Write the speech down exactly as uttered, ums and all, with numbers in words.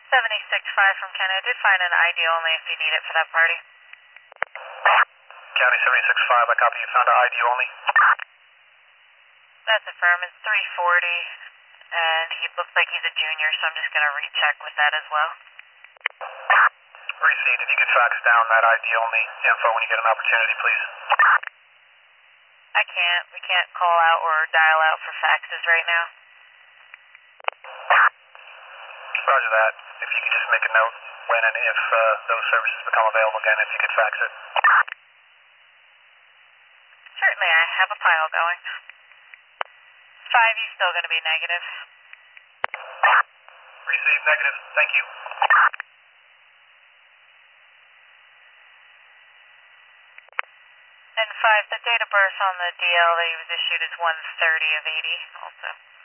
seventy-six five from Ken. I did find an I D only if you need it for that party. County seventy-six five, I copy you found an I D only. That's affirmed. It's three forty, and he looks like he's a junior, so I'm just going to recheck with that as well. Received. If you could fax down that I D only info when you get an opportunity, please. I can't. We can't call out or dial out for faxes right now. Roger that. If you could just make a note when and if uh, those services become available again, if you could fax it. Certainly, I have a file going. five E still going to be negative. Received. Negative. Thank you. And five, the date of birth on the D L that he was issued is one thirty of eighty also.